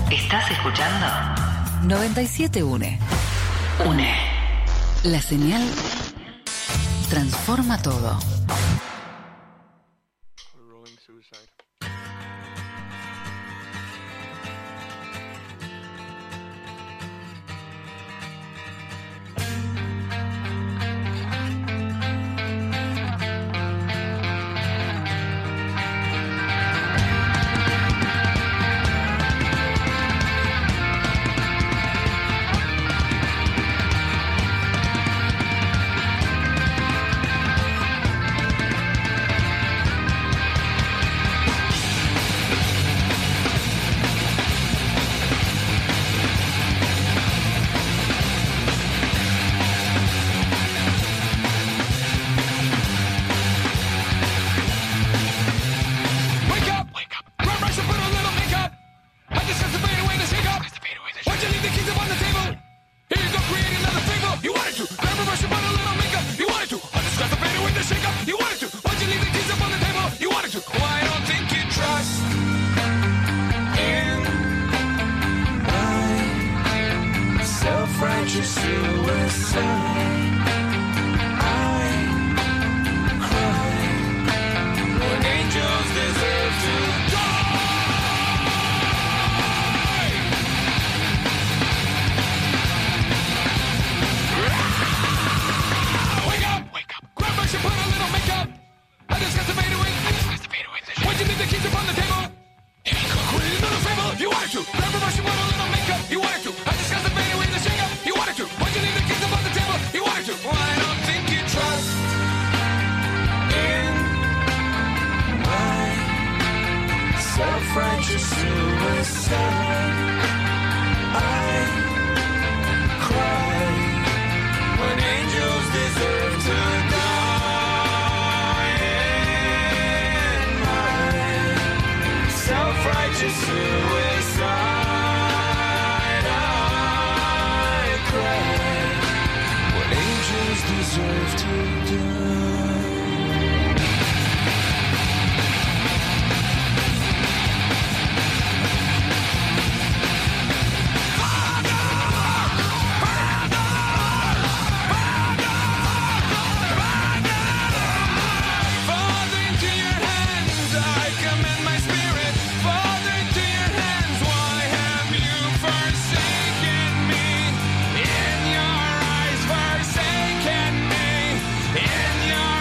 ¿Estás escuchando? 97.1. UNE. La señal transforma todo. In your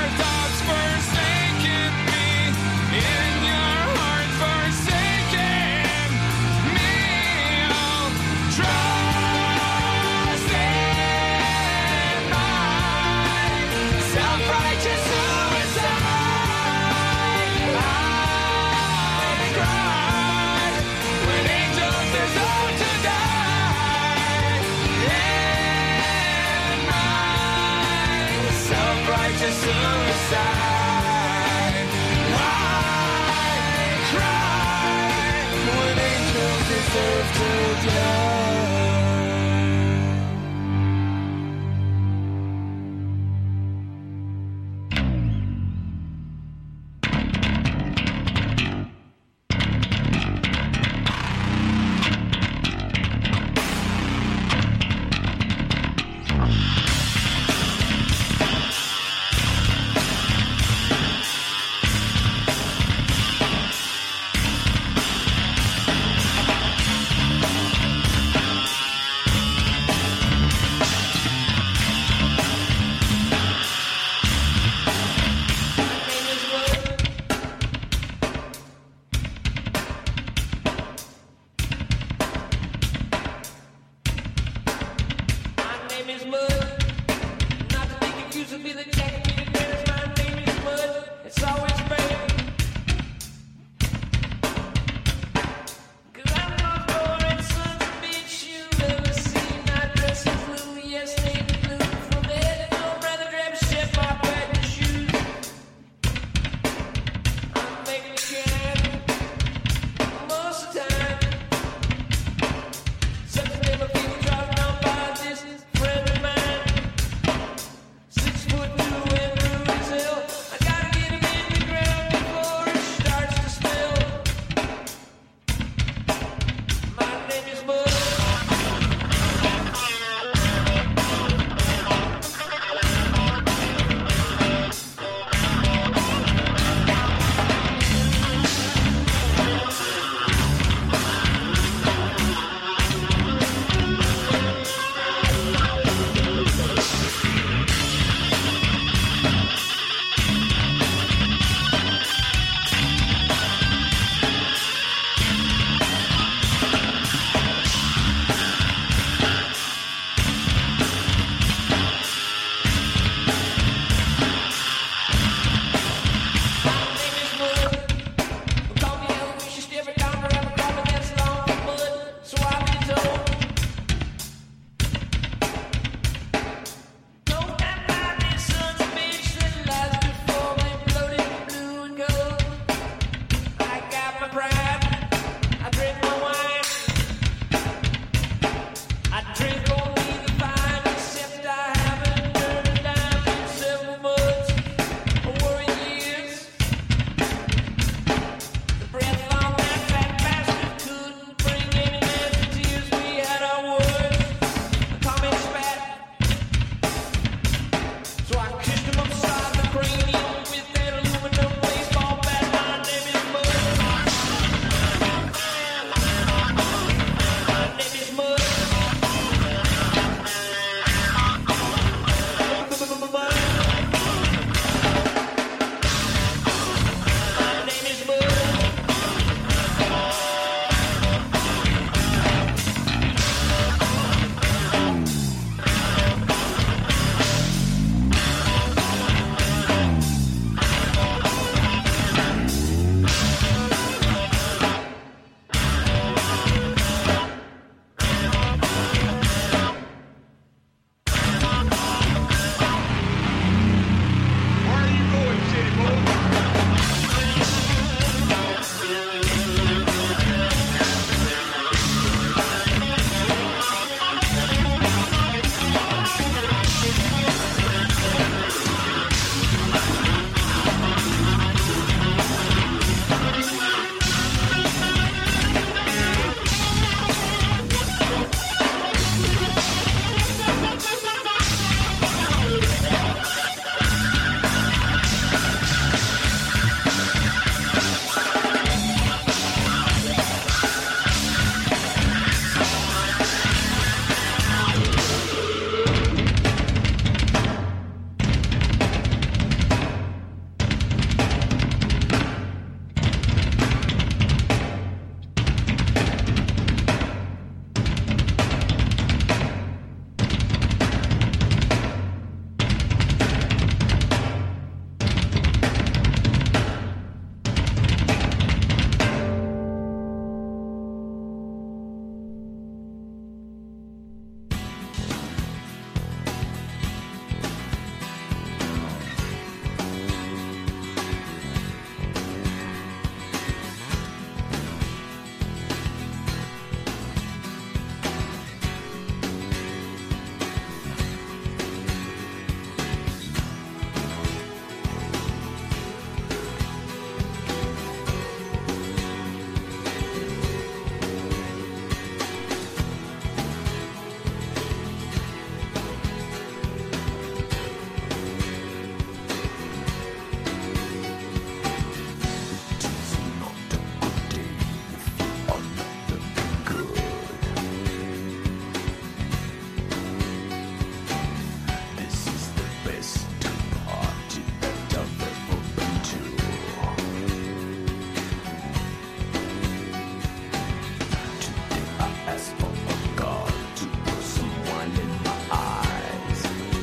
ask for a God to put some wine in my eyes.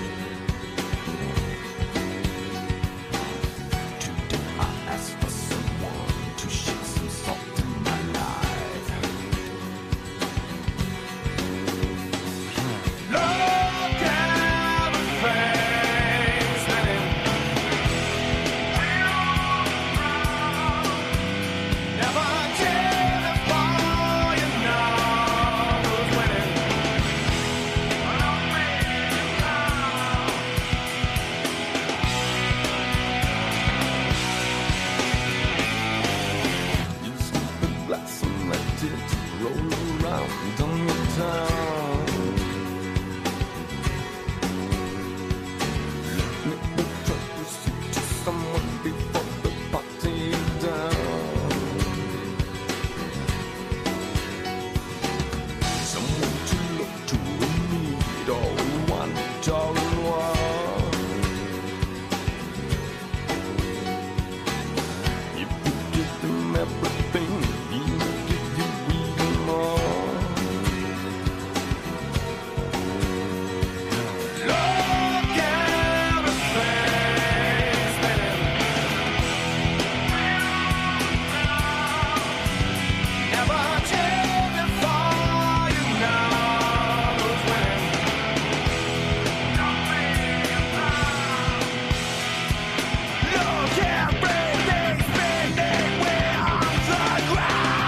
Today I ask for someone to shed some salt in my life. Look at the face that it never did it for you know who's winning. You stupid blossom, let it roll around on your tongue. Let me introduce you to someone before the party is done. Someone to look to and need, all in one, all in one. If you give them everything, he will give you even more. Look at his face, baby. Never did before you know who's winning. Look at everything spinning way on the ground.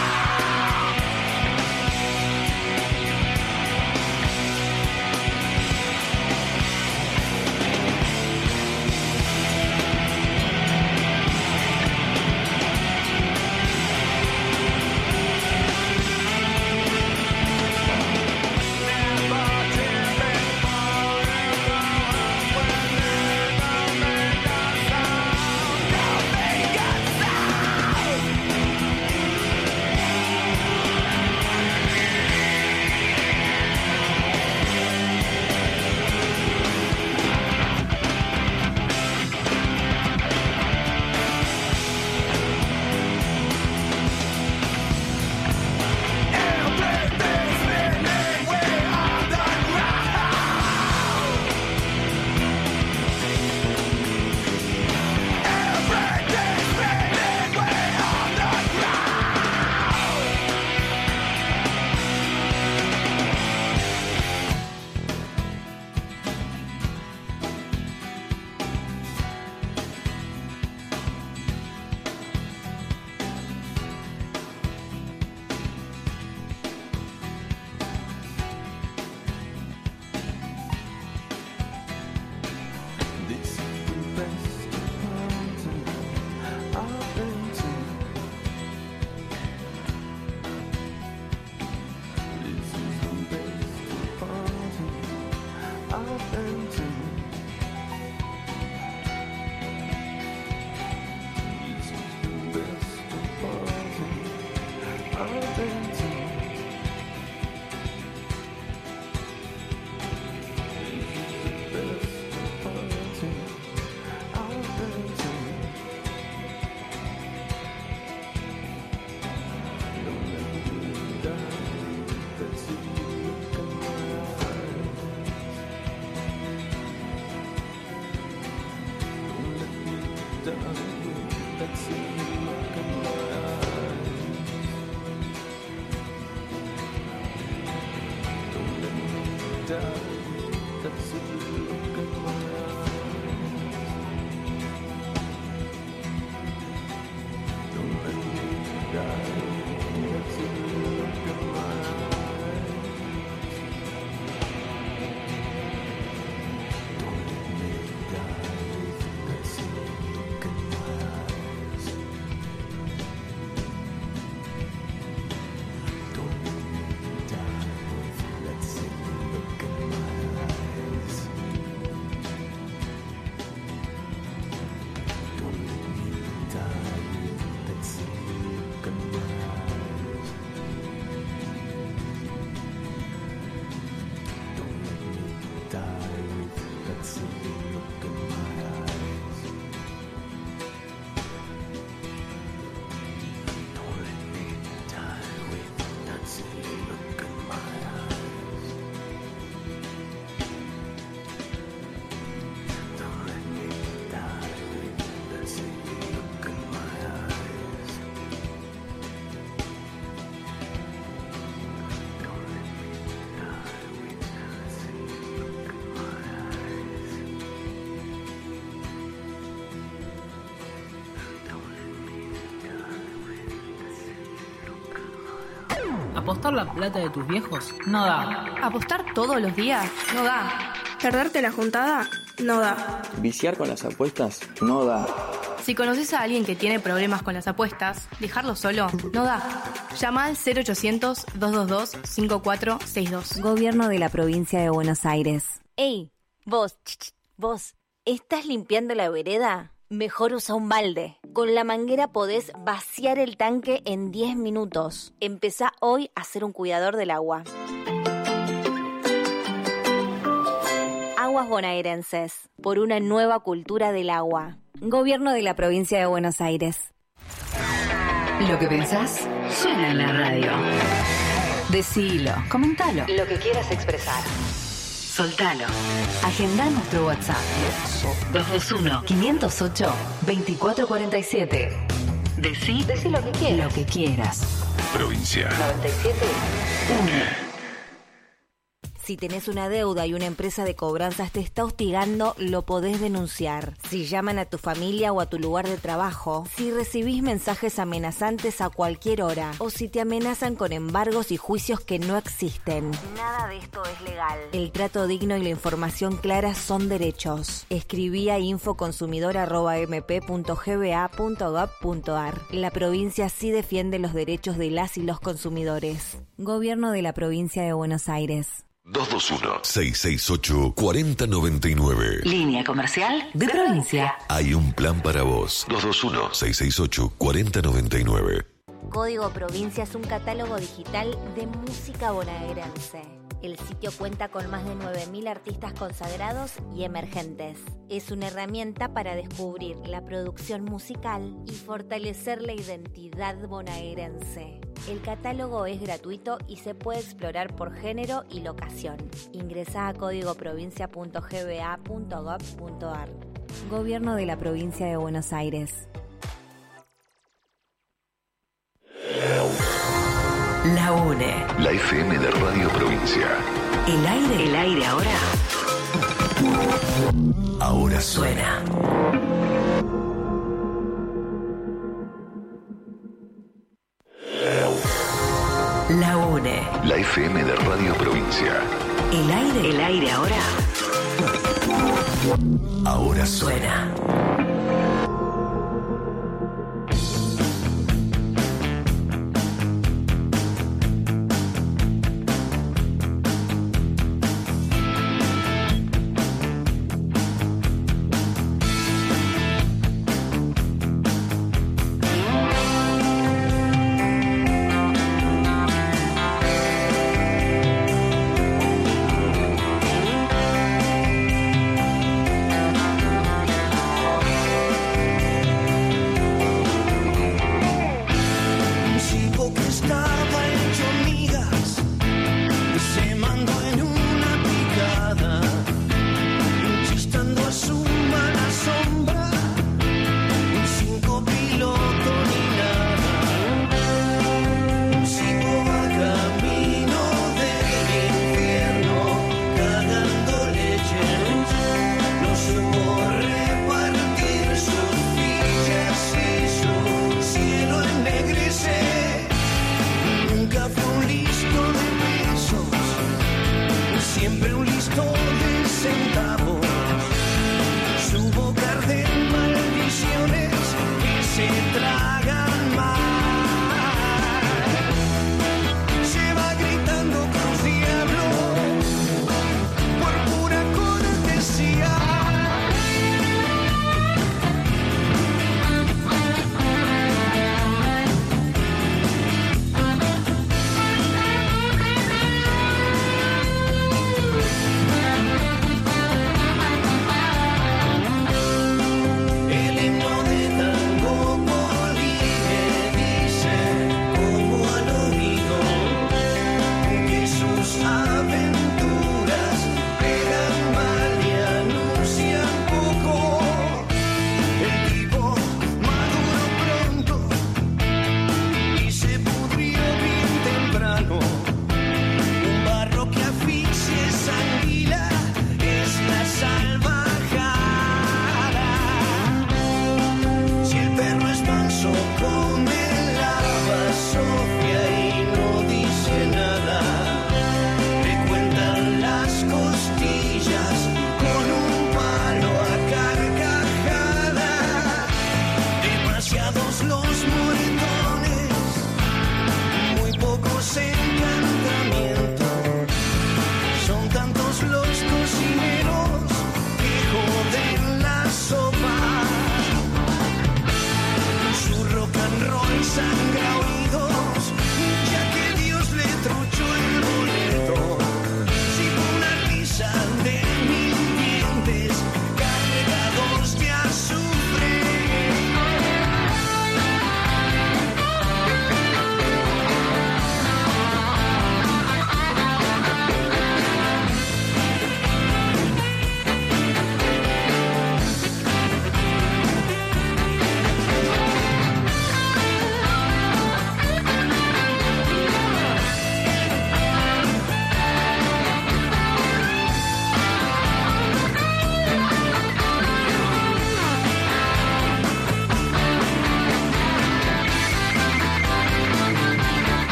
This is the best party I've been to. This is the best party I've been to. This is the best party I've been to. Let's see, look in my ¿Apostar la plata de tus viejos? No da. ¿Apostar todos los días? No da. ¿Perderte la juntada? No da. ¿Viciar con las apuestas? No da. Si conoces a alguien que tiene problemas con las apuestas, dejarlo solo no da. Llama al 0800-222-5462. Gobierno de la Provincia de Buenos Aires. ¡Ey! Vos, ¿estás limpiando la vereda? Mejor usa un balde. Con la manguera podés vaciar el tanque en 10 minutos. Empezá hoy a ser un cuidador del agua. Aguas bonaerenses, por una nueva cultura del agua. Gobierno de la Provincia de Buenos Aires. Lo que pensás suena en la radio. Decilo, comentalo. Lo que quieras expresar. Soltalo. Agendá nuestro WhatsApp. 221-508-2447. Decí lo que quieras. Lo que quieras. Provincia 97.1. Si tenés una deuda y una empresa de cobranzas te está hostigando, lo podés denunciar. Si llaman a tu familia o a tu lugar de trabajo, si recibís mensajes amenazantes a cualquier hora, o si te amenazan con embargos y juicios que no existen. Nada de esto es legal. El trato digno y la información clara son derechos. Escribí a infoconsumidor@mp.gba.gov.ar. La provincia sí defiende los derechos de las y los consumidores. Gobierno de la Provincia de Buenos Aires. 221-668-4099. Línea comercial de provincia. Hay un plan para vos. 221-668-4099. Código Provincia es un catálogo digital de música bonaerense. El sitio cuenta con más de 9.000 artistas consagrados y emergentes. Es una herramienta para descubrir la producción musical y fortalecer la identidad bonaerense. El catálogo es gratuito y se puede explorar por género y locación. Ingresá a códigoprovincia.gba.gov.ar. Gobierno de la Provincia de Buenos Aires. La UNE. La FM de Radio Provincia. El aire ahora. Ahora Suena. La UNE. La FM de Radio Provincia. El aire ahora. Ahora Suena.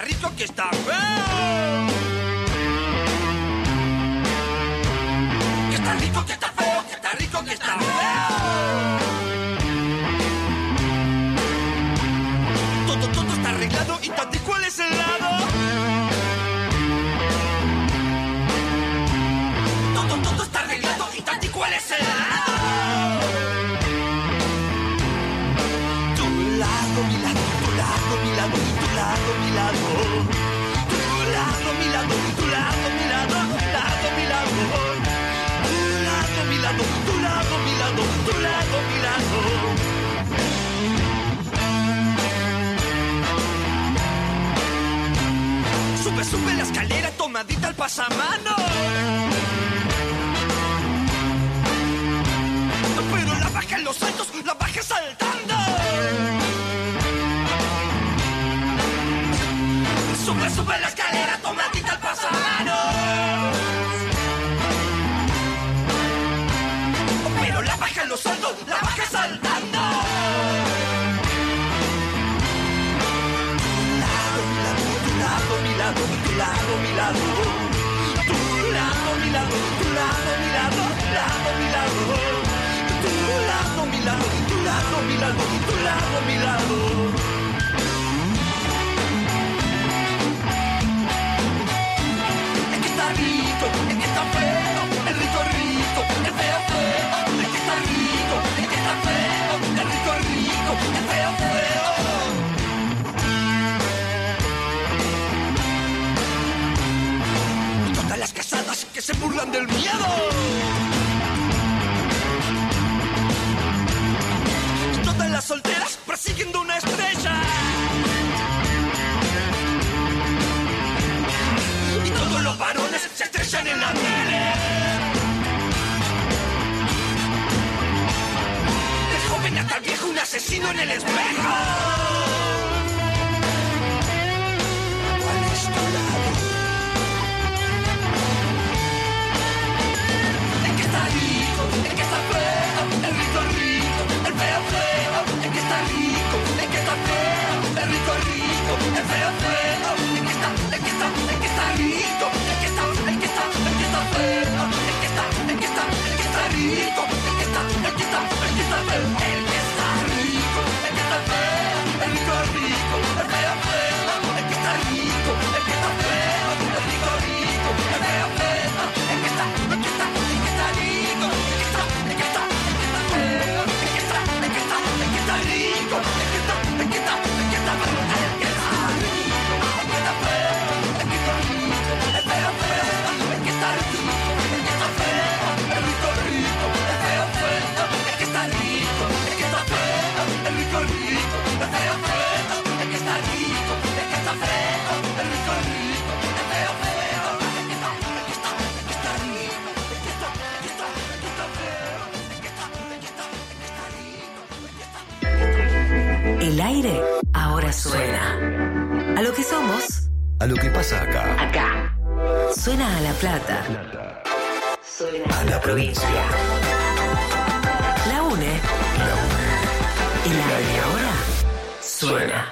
rico, que está feo. Que está rico, que está feo, que está rico, que está feo. Todo está arreglado y Tati, ¿cuál es el lado? Todo está arreglado y Tati, ¿cuál es el lado? Tu lado, mi lado, tu lado, mi lado, tu lado, mi lado. Tu lado, mi lado, tu lado, mi lado, lado, mi lado. Tu lado, mi lado, tu lado, mi lado, tu lado, mi lado. Sube la escalera tomadita al pasamano. Pero la baja en los saltos, la baja saltando. Sube la escalera tomadita al pasamano. Pero la baja en los saltos, la baja saltando. Mi lado, tu lado, mi lado, tu lado, mi lado, tu lado, mi lado, lado, mi lado, tu lado, mi lado, tu lado, mi lado, tu lado, mi lado. Es que está rico, es que está feo, el rico rico, el feo feo, es que está rico, es que está feo, el rico rico, el feo feo. Las casadas que se burlan del miedo. Y todas las solteras persiguiendo una estrella. Y todos los varones se estrellan en la tele. Del joven hasta el viejo, un asesino en el espejo. ¿Cuál es tu lado? El que está feo, el rico rico, el feo feo, el que está rico, el que está feo, el rico rico, el feo feo, el que está rico, el que está feo, el que está feo, el que está rico, el que está feo, el que está rico, el que está feo, el que está rico, el que está feo, el rico rico, el feo feo, el que está rico, el que está feo, el rico rico, el feo feo, el que está rico. El aire ahora suena. A lo que somos. A lo que pasa acá. Acá. Suena a La Plata. Suena A la provincia. La UNE. El aire ahora suena.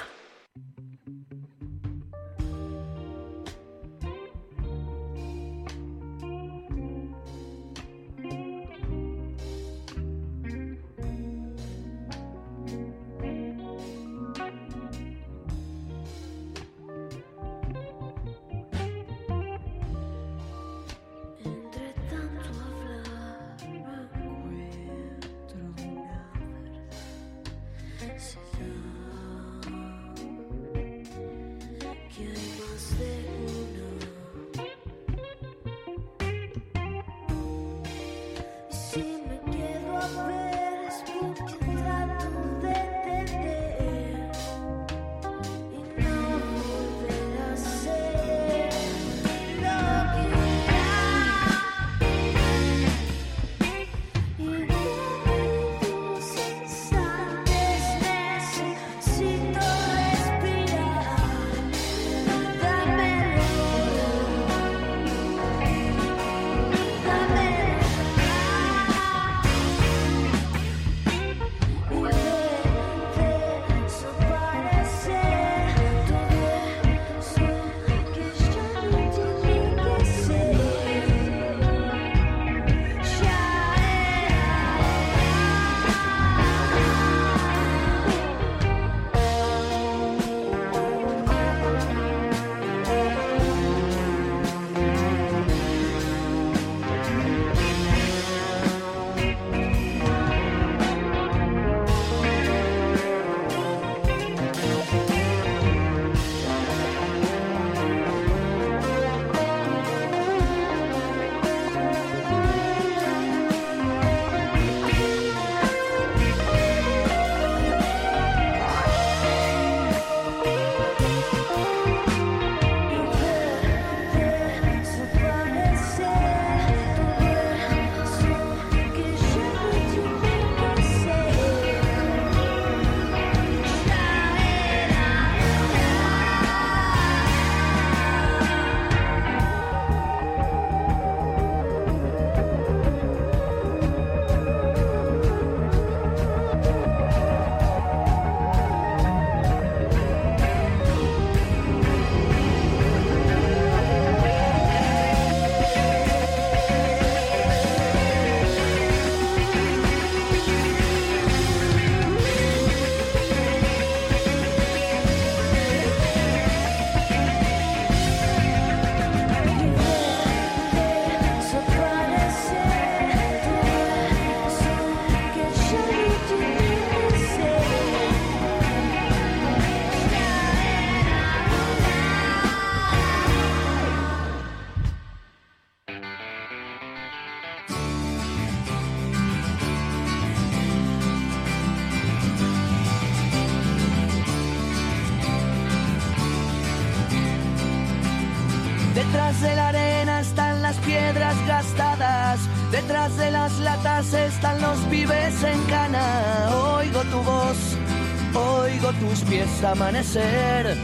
caras gastadas, detrás de las latas están los pibes en cana. Oigo tu voz, oigo tus pies amanecer.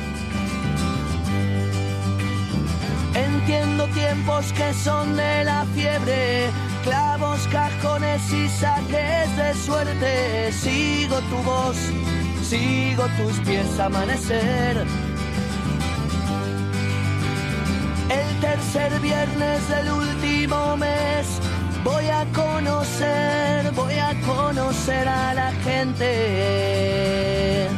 Entiendo tiempos que son de la fiebre, clavos, cajones y saques de suerte. Sigo tu voz, sigo tus pies amanecer. El tercer viernes del último mes voy a conocer a la gente.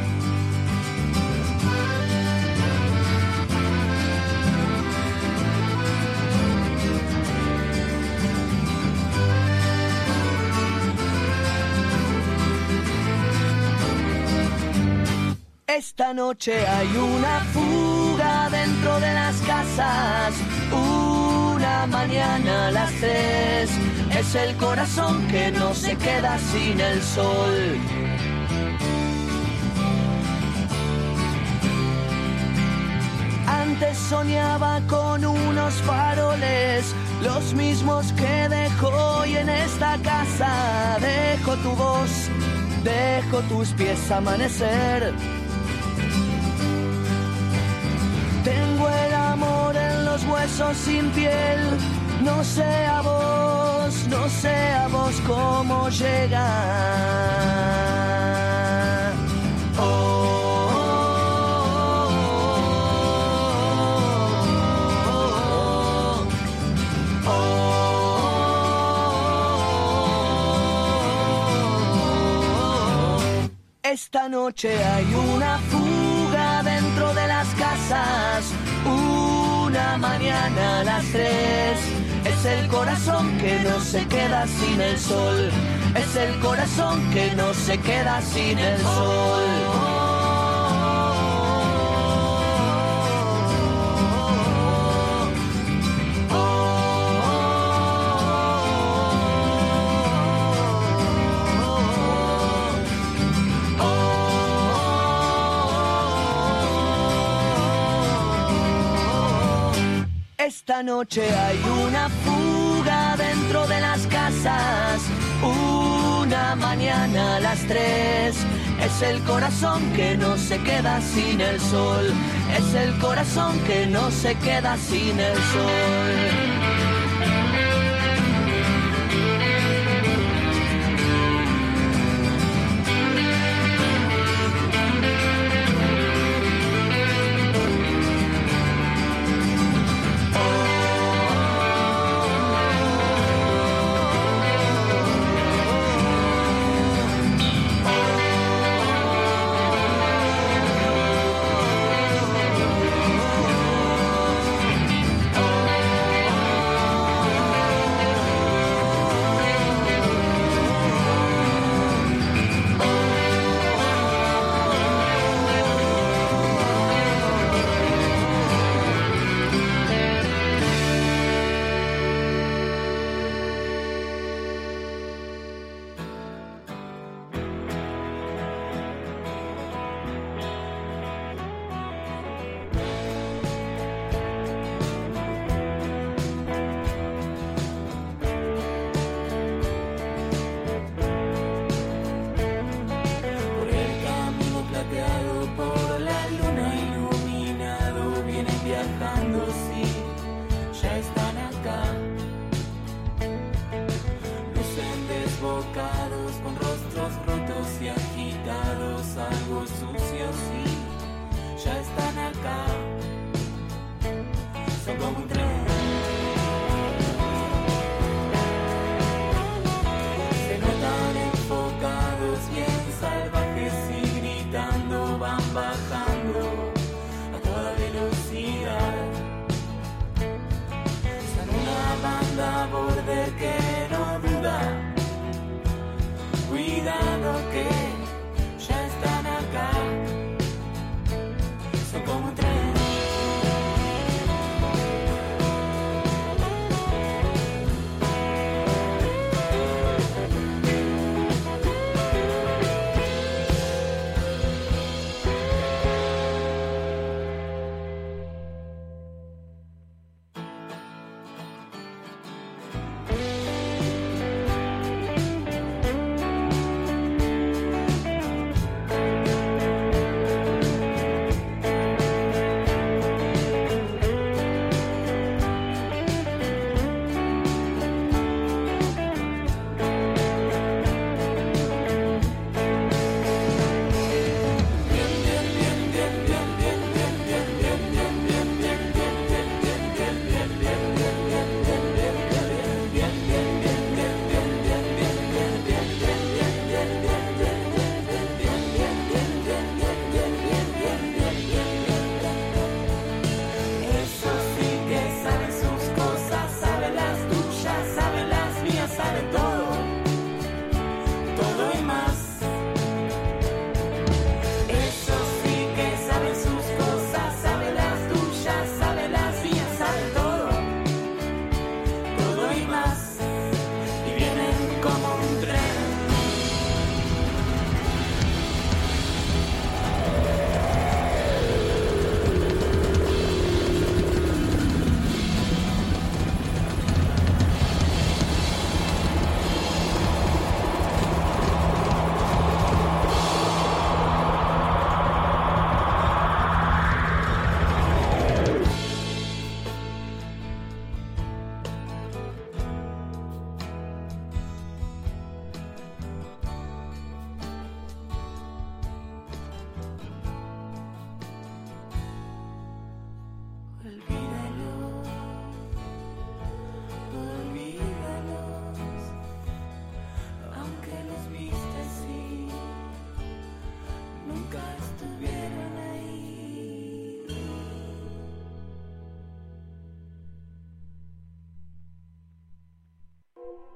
Esta noche hay una fuga dentro de las casas, una mañana a las 3. Es el corazón que no se queda sin el sol. Antes soñaba con unos faroles, los mismos que dejo hoy en esta casa. Dejo tu voz, dejo tus pies amanecer. Tengo el amor en los huesos sin piel. No sé a vos cómo llega. Esta noche hay una fuga dentro de las casas, una mañana a las 3. Es el corazón que no se queda sin el sol, es el corazón que no se queda sin el sol. Esta noche hay una fuga dentro de las casas, una mañana a las 3. Es el corazón que no se queda sin el sol, es el corazón que no se queda sin el sol.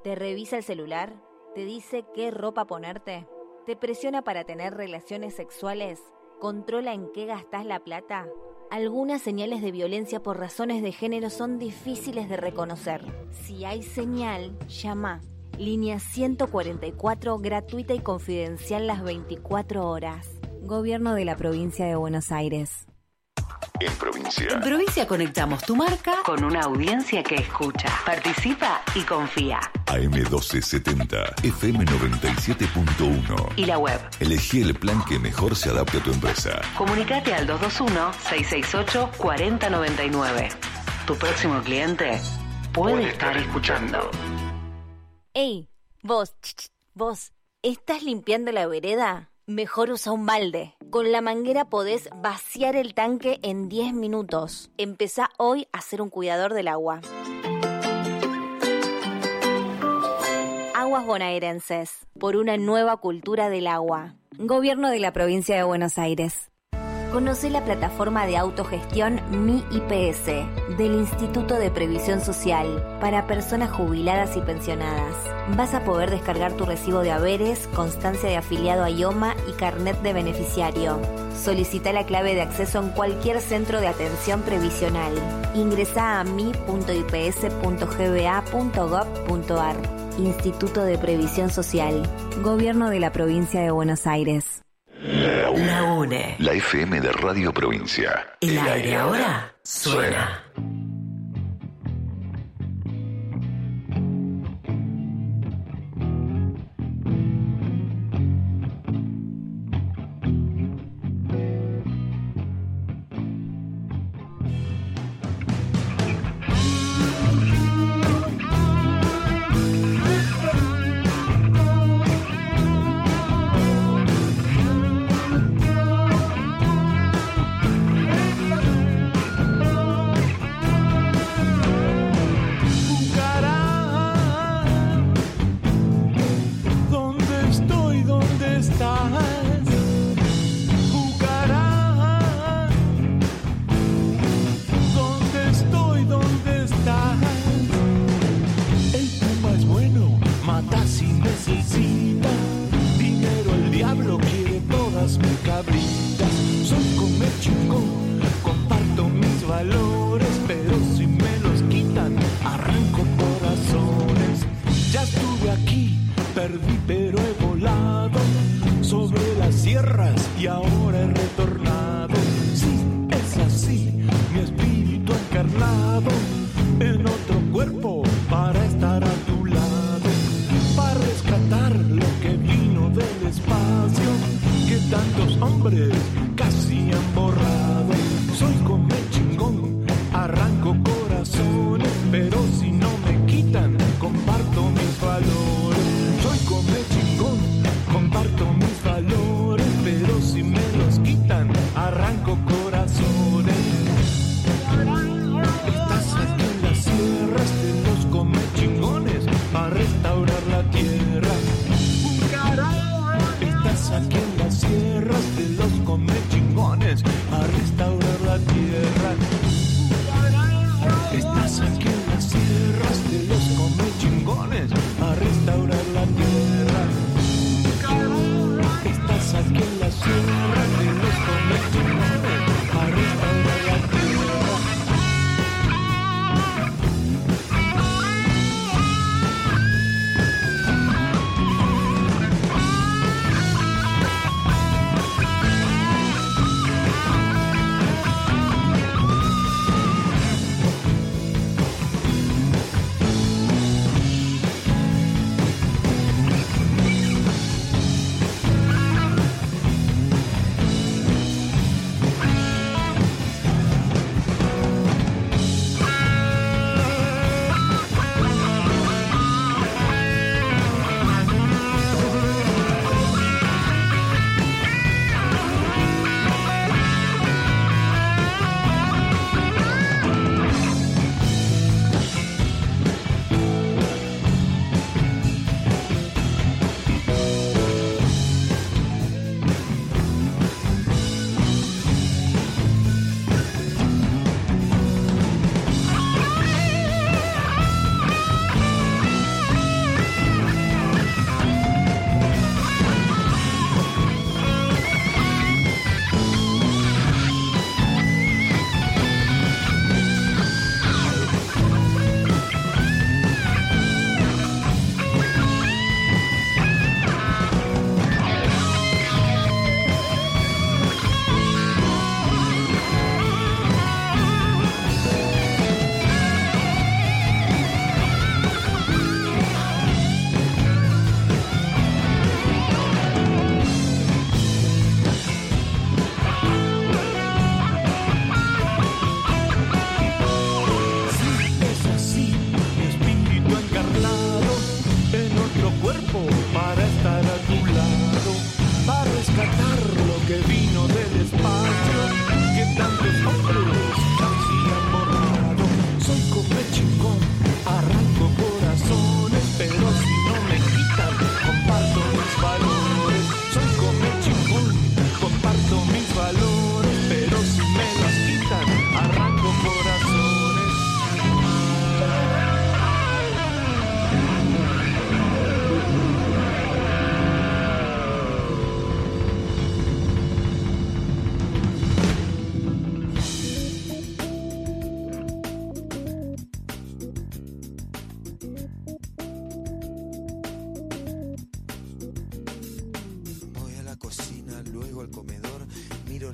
¿Te revisa el celular? ¿Te dice qué ropa ponerte? ¿Te presiona para tener relaciones sexuales? ¿Controla en qué gastás la plata? Algunas señales de violencia por razones de género son difíciles de reconocer. Si hay señal, llama. Línea 144, gratuita y confidencial las 24 horas. Gobierno de la Provincia de Buenos Aires. En provincia. En provincia conectamos tu marca con una audiencia que escucha, participa y confía. AM1270, FM 97.1. Y la web. Elegí el plan que mejor se adapte a tu empresa. Comunicate al 221-668-4099. Tu próximo cliente puede estar escuchando. ¡Ey! Vos, ¿estás limpiando la vereda? Mejor usa un balde. Con la manguera podés vaciar el tanque en 10 minutos. Empezá hoy a ser un cuidador del agua. Aguas bonaerenses, por una nueva cultura del agua. Gobierno de la Provincia de Buenos Aires. Conocé la plataforma de autogestión Mi IPS del Instituto de Previsión Social para personas jubiladas y pensionadas. Vas a poder descargar tu recibo de haberes, constancia de afiliado a IOMA y carnet de beneficiario. Solicita la clave de acceso en cualquier centro de atención previsional. Ingresá a mi.ips.gba.gov.ar. Instituto de Previsión Social. Gobierno de la Provincia de Buenos Aires. La UNE. La FM de Radio Provincia. El aire ahora suena.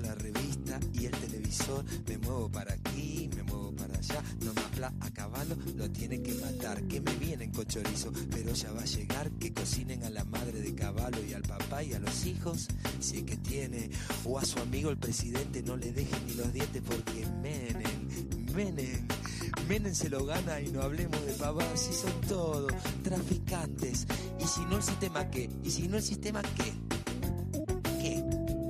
la revista y el televisor. Me muevo para aquí, me muevo para allá. No me habla a caballo, lo tiene que matar. Que me vienen con chorizo, pero ya va a llegar. Que cocinen a la madre de caballo y al papá y a los hijos, si es que tiene. O a su amigo el presidente, no le dejen ni los dientes porque Menem se lo gana y no hablemos de pavadas. Si son todos traficantes. Y si no el sistema, ¿qué? Y si no el sistema, ¿qué? ¿Qué?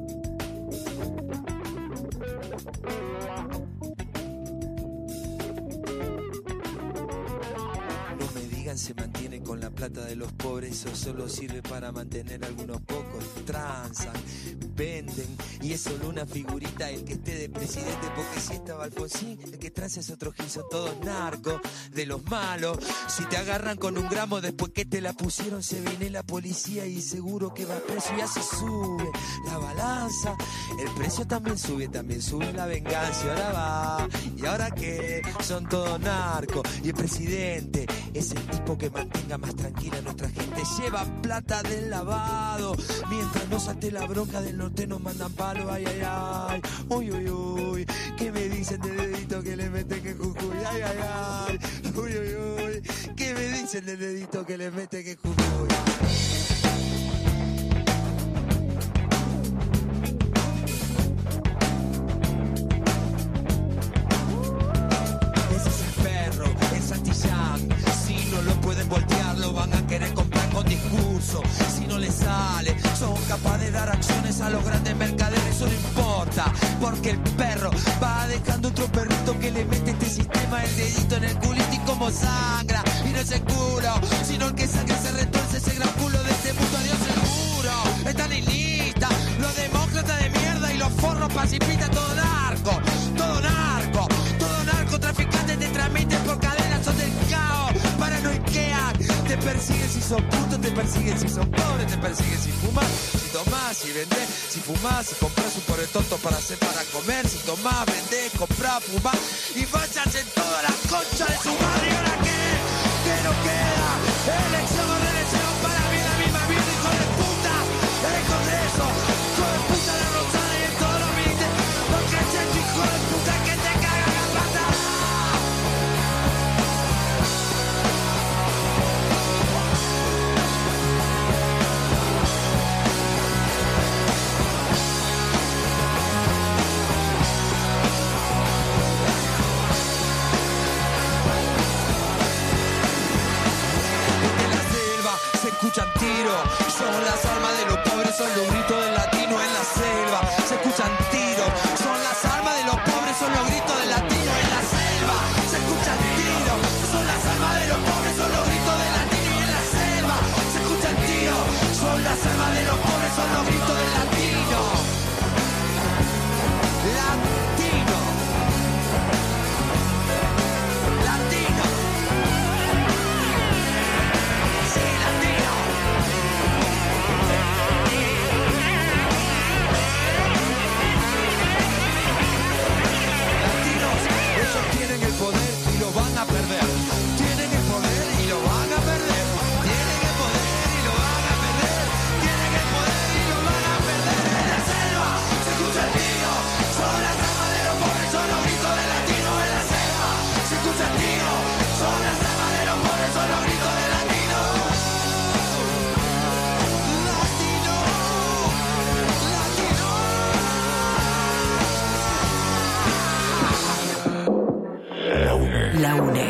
No me digan se mantiene con la plata de los pobres. Eso solo sirve para mantener a algunos pocos. Transan, venden y es solo una figurita el que esté de presidente, porque si estaba Alfonsín, el que transa es otro gil. Son todos narcos de los malos. Si te agarran con un gramo después que te la pusieron, se viene la policía y seguro que va preso. Y así sube la balanza, el precio también sube la venganza. Y ahora va, y ahora qué, son todos narcos. Y el presidente es el tipo que mantenga más tranquila a nuestra gente. Lleva plata del lavado, mientras no salte la bronca del norte nos mandan palo. Ay, ay, ay, uy, uy, uy. ¿Qué me dicen del dedito que le meten que Jujuy? Ay, ay, ay, uy, uy, uy. ¿Qué me dicen del dedito que le meten que Jujuy? Ese es el perro, el Santillán. Si no lo pueden voltear, lo van a querer comprar con discurso. Si no les sale, son capaces de dar acciones a los grandes mercaderes. Eso no importa, porque el perro va dejando otro perrito que le mete este sistema el dedito en el culito y como sangra. Y no es el culo, sino el que sangra se retuerce ese gran culo de este mundo. Adiós seguro, están en lista los demócratas de mierda y los forros pacifistas. Todo narco, todo narco, todo narcotraficante. Te transmiten por cadenas, son del caos, paranoiquean. Te persiguen si son putos, te persiguen si son pobres, te persiguen si fumas, si tomás, si vendés, si fumás, si compras un pobre tonto para hacer para comer, si tomás, vendés, comprás, fumás y vayas en toda la concha de su madre. ¿Y ahora qué? ¿Qué nos queda? Elección o reelección para mí la misma vida, hijo de puta. El Congreso, hijo de puta, la Rosada y en todos los ministerios. Porque es el hijo de puta que te caga la pata. Escuchan tiros, son las armas de los pobres, son los gritos del latino en la selva. Se escuchan tiros, son las armas de los pobres, son los gritos del latino en la selva. Se escuchan tiros, son las armas de los pobres, son los gritos del latino en la selva. Se escuchan tiros, son las armas de los pobres, son los gritos del latino. Latino. Latino. Sí, latino. Tienen el poder y lo van a perder. Tienen el poder y lo van a perder. Tienen el poder y lo van a perder. Tienen el poder y lo van a perder. En la selva se escucha el tiro. Son las armas de los pobres, son los gritos del latino. En la selva se escucha el tiro. Son las armas de los pobres, son los gritos del latino. Latino. Latino. La UNE.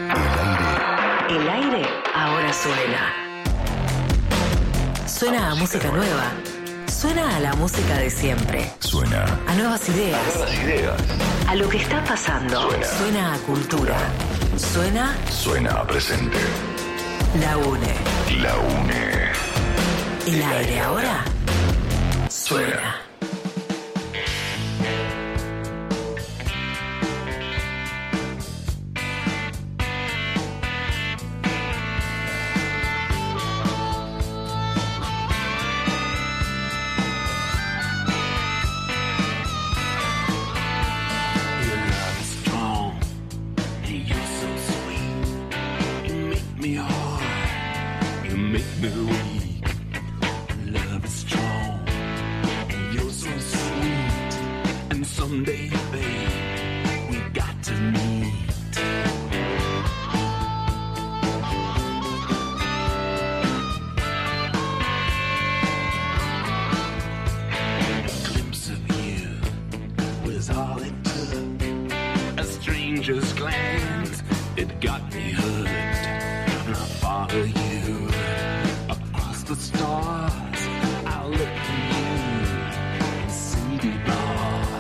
El aire ahora suena. Suena a música nueva. Suena a la música de siempre. Suena A nuevas ideas. a nuevas ideas. A lo que está pasando. Suena a cultura. Suena A presente. La UNE. La UNE. El aire ahora suena. Me hard, you make me weak. Love is strong. Someday, babe, we got to meet. A glimpse of you was all it took. A stranger's glance, it got me hooked. And I follow you across the stars. I'll look for you in city bars.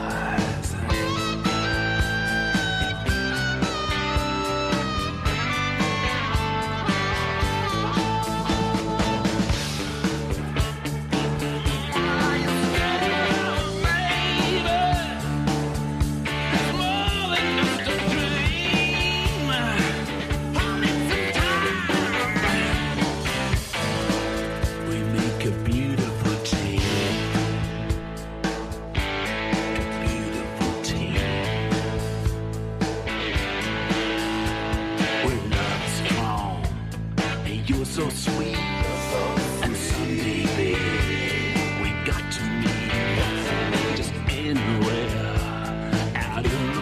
So sweet, and someday, babe, we got to meet. Just anywhere, out in the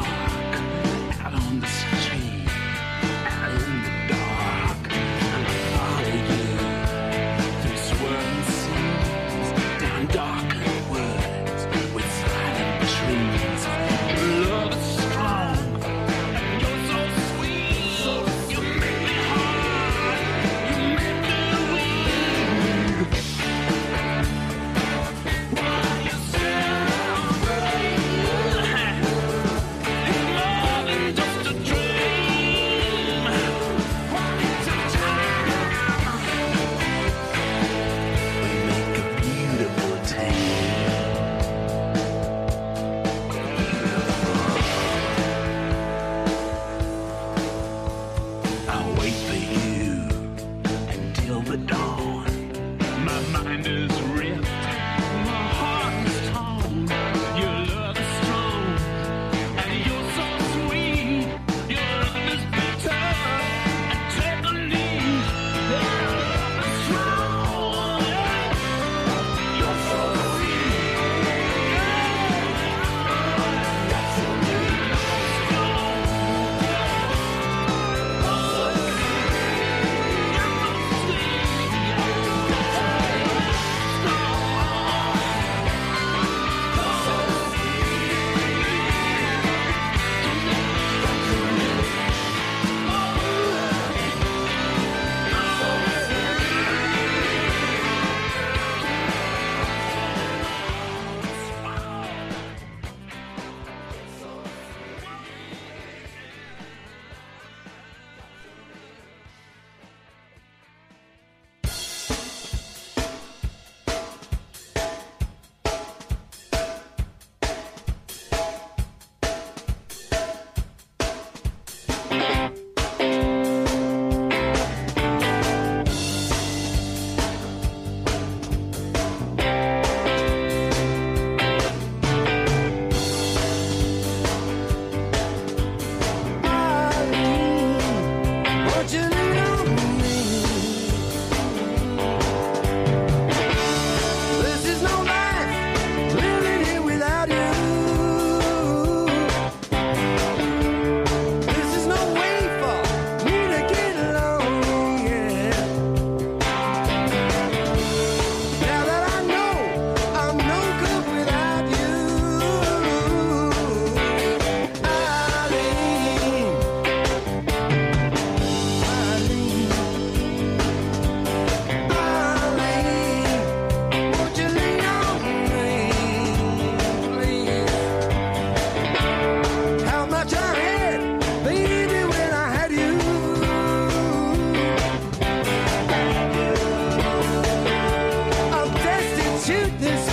park, out on the street, out in the dark. And I follow you through swirling seas, down darkened woods with silent trees. Love is strong, and you're so sweet. You make me hard. This